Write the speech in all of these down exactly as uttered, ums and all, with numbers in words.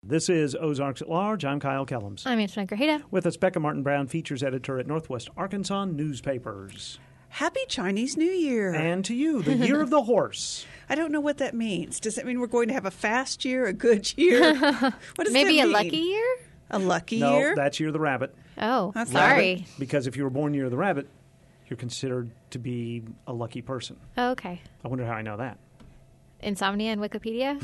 This is Ozarks at Large. I'm Kyle Kellums. I'm Antoinette Grajeda. With us, Becca Martin Brown, features editor at Northwest Arkansas Newspapers. Happy Chinese New Year. And to you, the year of the horse. I don't know what that means. Does that mean we're going to have a fast year, a good year? What does Maybe that a mean? lucky year? A lucky no, year? that's year of the rabbit. Oh, That's sorry. Rabbit, because if you were born year of the rabbit, you're considered to be a lucky person. Oh, okay. I wonder how I know that. Insomnia and Wikipedia?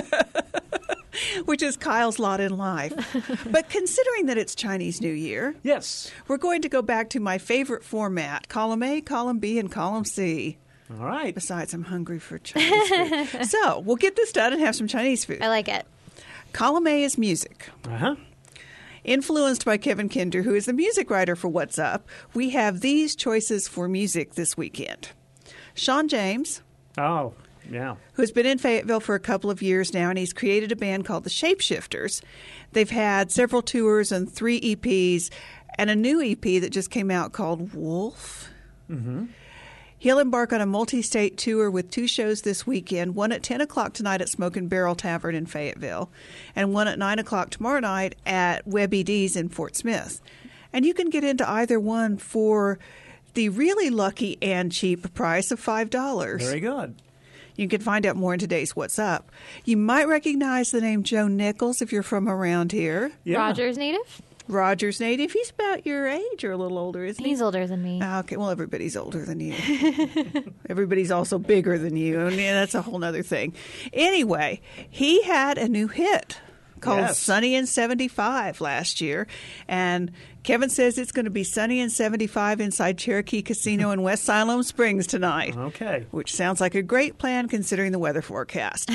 Which is Kyle's lot in life. But considering that it's Chinese New Year, Yes. we're going to go back to my favorite format, column A, column B, and column C. All right. Besides, I'm hungry for Chinese food. So we'll get this done and have some Chinese food. I like it. Column A is music. Uh-huh. Influenced by Kevin Kinder, who is the music writer for What's Up, we have these choices for music this weekend. Sean James, Oh, yeah. who has been in Fayetteville for a couple of years now, and he's created a band called the Shapeshifters. They've had several tours and three E Ps, and a new E P that just came out called Wolf. Mm-hmm. He'll embark on a multi-state tour with two shows this weekend, one at ten o'clock tonight at Smoke and Barrel Tavern in Fayetteville, and one at nine o'clock tomorrow night at Webby D's in Fort Smith. And you can get into either one for the really lucky and cheap price of five dollars. Very good. You can find out more in today's What's Up. You might recognize the name Joe Nichols if you're from around here. Yeah. Rogers native? Rogers native. He's about your age or a little older, isn't he? He's older than me. Ah, okay, well, everybody's older than you. Everybody's also bigger than you, and yeah, that's a whole other thing. Anyway, he had a new hit called Yes. Sunny in seventy-five last year, and Kevin says it's going to be sunny in seventy-five inside Cherokee Casino in West Siloam Springs tonight. Okay. Which sounds like a great plan considering the weather forecast.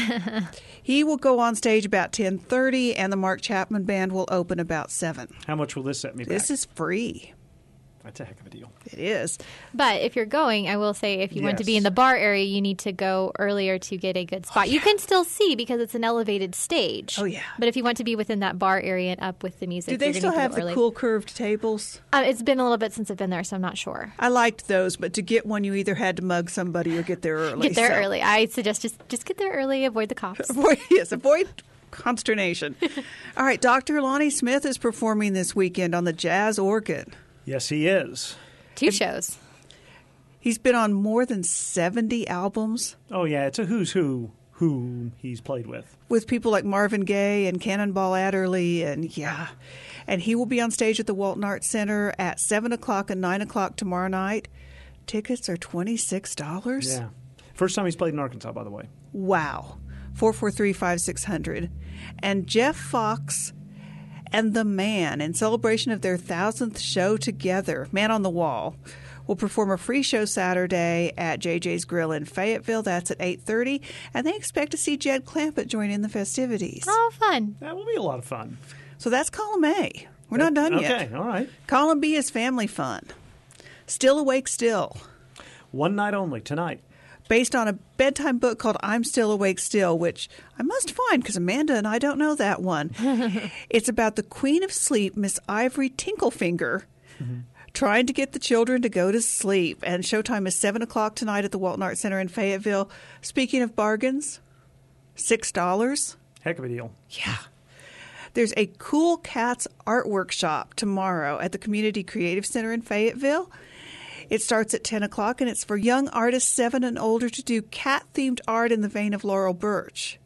He will go on stage about ten thirty, and the Mark Chapman Band will open about seven. How much will this set me back? This is free. That's a heck of a deal. It is. But if you're going, I will say if you want to be Yes. in the bar area, you need to go earlier to get a good spot. You can still see because it's an elevated stage. Oh, yeah. But if you want to be within that bar area and up with the music, Do they you're still gonna need have to the go early. cool curved tables? Uh, it's been a little bit since I've been there, so I'm not sure. I liked those, but to get one, you either had to mug somebody or get there early. Get there so- early. I suggest just just get there early. Avoid the cops. Avoid, yes, avoid consternation. All right, Doctor Lonnie Smith is performing this weekend on the jazz organ. Yes, he is. Two shows. He's been on more than seventy albums Oh, yeah. It's a who's who who he's played with. with people like Marvin Gaye and Cannonball Adderley, and yeah. And he will be on stage at the Walton Arts Center at seven o'clock and nine o'clock tomorrow night. Tickets are twenty-six dollars. Yeah. First time he's played in Arkansas, by the way. Wow. four four three, five six zero zero. And Jeff Fox and The Man, in celebration of their thousandth show together, Man on the Wall, will perform a free show Saturday at J J's Grill in Fayetteville. That's at eight thirty. And they expect to see Jed Clampett join in the festivities. Oh, fun. That will be a lot of fun. So that's column A. We're not done okay, yet. Okay, all right. Column B is family fun. Still Awake Still, One night only, tonight. based on a bedtime book called I'm Still Awake Still, which I must find because Amanda and I don't know that one. It's about the Queen of Sleep, Miss Ivory Tinklefinger, mm-hmm. trying to get the children to go to sleep. And showtime is seven o'clock tonight at the Walton Arts Center in Fayetteville. Speaking of bargains, six dollars. Heck of a deal. Yeah. There's a Cool Cats art workshop tomorrow at the Community Creative Center in Fayetteville. It starts at ten o'clock, and it's for young artists seven and older to do cat-themed art in the vein of Laurel Birch.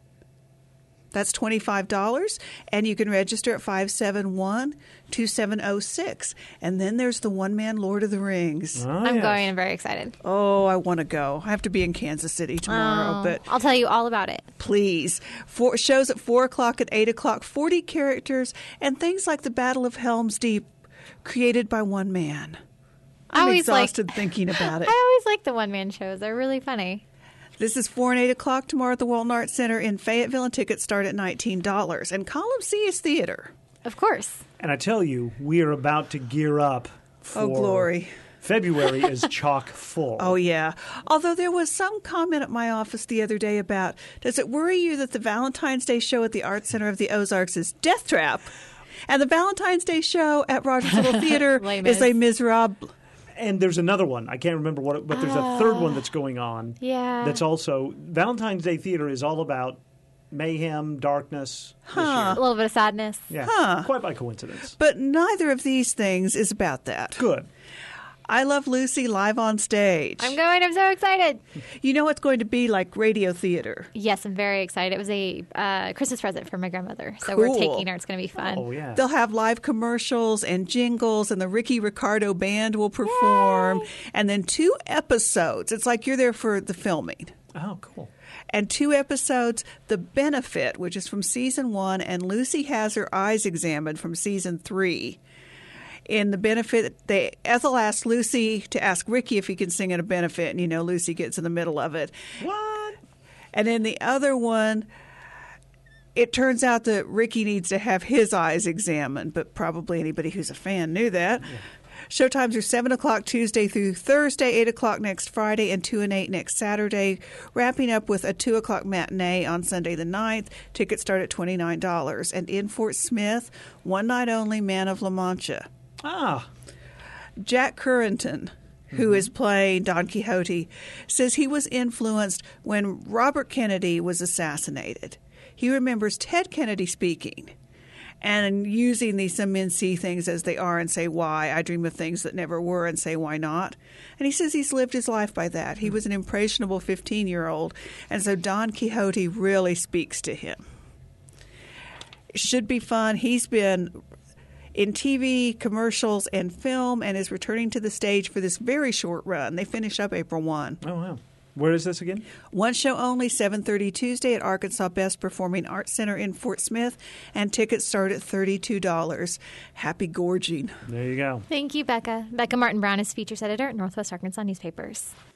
That's twenty-five dollars, and you can register at five seven one, two seven zero six. And then there's the one-man Lord of the Rings. Oh, I'm yes. going. I'm very excited. Oh, I want to go. I have to be in Kansas City tomorrow, Oh, but I'll tell you all about it. please. Four, shows at four o'clock and eight o'clock, forty characters, and things like the Battle of Helm's Deep, created by one man. I I'm always like- exhausted thinking about it. I always like the one-man shows. They're really funny. This is four and eight o'clock tomorrow at the Walton Arts Center in Fayetteville, and tickets start at nineteen dollars. And column C is theater. Of course. And I tell you, we are about to gear up for Oh, glory. February is chock full. Oh, yeah. Although there was some comment at my office the other day about, does it worry you that the Valentine's Day show at the Arts Center of the Ozarks is Death Trap, and the Valentine's Day show at Rogers Little Theater Les is Les Miserables? And there's another one. I can't remember what, it, but there's a third one that's going on. Yeah. That's also Valentine's Day theater is all about mayhem, darkness Huh. A this little bit of sadness. year. Yeah, Huh. quite by coincidence. But neither of these things is about that. Good. I Love Lucy live on stage. I'm going. I'm so excited. You know it's going to be like radio theater. Yes, I'm very excited. It was a uh, Christmas present for my grandmother, so we're Cool. taking her. It's going to be fun. Oh, yeah. They'll have live commercials and jingles, and the Ricky Ricardo Band will perform, and then two episodes. It's like you're there for the filming. Oh, cool. And two episodes, The Benefit, which is from season one, and Lucy Has Her Eyes Examined from season three. In The Benefit, they, Ethel asks Lucy to ask Ricky if he can sing at a benefit, and you know Lucy gets in the middle of it. What? And in the other one, it turns out that Ricky needs to have his eyes examined, but probably anybody who's a fan knew that. Yeah. Showtimes are seven o'clock Tuesday through Thursday, eight o'clock next Friday, and two and eight next Saturday, wrapping up with a two o'clock matinee on Sunday the ninth. Tickets start at twenty-nine dollars. And in Fort Smith, one night only, Man of La Mancha. Ah. Jack Currington, who mm-hmm. is playing Don Quixote, says he was influenced when Robert Kennedy was assassinated. He remembers Ted Kennedy speaking and using these some men see things as they are and say why. I dream of things that never were and say why not. And he says he's lived his life by that. He was an impressionable fifteen-year-old, and so Don Quixote really speaks to him. It should be fun. He's been in T V, commercials, and film, and is returning to the stage for this very short run. They finish up April first. Oh, wow. Where is this again? One show only, seven thirty Tuesday at Arkansas Best Performing Arts Center in Fort Smith, and tickets start at thirty-two dollars. Happy gorging. There you go. Thank you, Becca. Becca Martin Brown is features editor at Northwest Arkansas Newspapers.